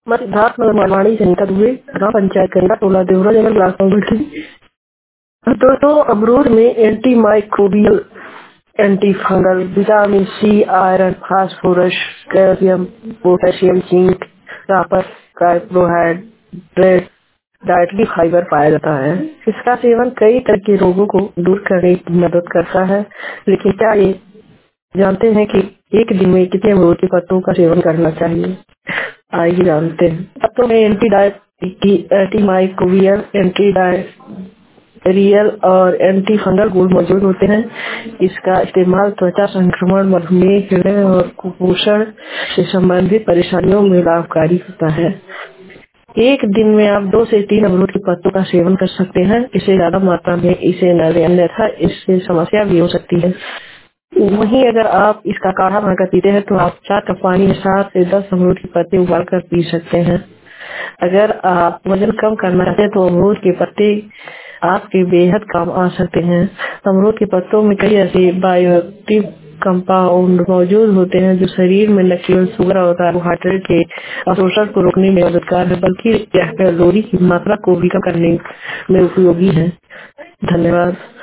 सिद्धार्थ नगर मरवाड़ी से निकल हुए ग्राम पंचायत करेगा 16 देवरा जंगल ब्लॉक में बैठी दोनों अमरूद में anti microbial, anti fungal, vitamin C, iron, phosphorus, calcium, potassium, zinc, copper, carbohydrate, dietary fibre पाया जाता है। इसका सेवन कई तरह के रोगों को दूर करने की मदद करता है। लेकिन क्या ये जानते हैं कि एक दिन में कितने अमरूद के पत्तों का सेवन करना चाहिए? आइए जानते हैं। पत्तों में एंटी माइक्रोबियल, एंटी डायरियल और एंटी फंगल गुण मौजूद होते हैं। इसका इस्तेमाल त्वचा संक्रमण, मधुमेह, हृदय और कुपोषण से संबंधित परेशानियों में लाभकारी होता है। एक दिन में आप 2 से 3 अमरूद के पत्तों का सेवन कर सकते हैं। इससे ज्यादा मात्रा में इसे न लें, अन्यथा इससे समस्या भी हो सकती है। वहीं अगर आप इसका काढ़ा बनाकर पीते हैं तो आप 4 कप पानी में 7 से 10 अमरूद के पत्ते उबाल कर पी सकते हैं। अगर आप वजन कम करना चाहते हैं तो अमरूद के पत्ते आपके बेहद काम आ सकते हैं। अमरूद के पत्तों में कई ऐसे बायोएक्टिव कंपाउंड मौजूद होते हैं जो शरीर में न केवल शुगर और कार्बोहाइड्रेट के अवशोषण को रोकने में मददगार है, बल्कि यह कैलोरी की मात्रा को भी कम करने में उपयोगी है। धन्यवाद।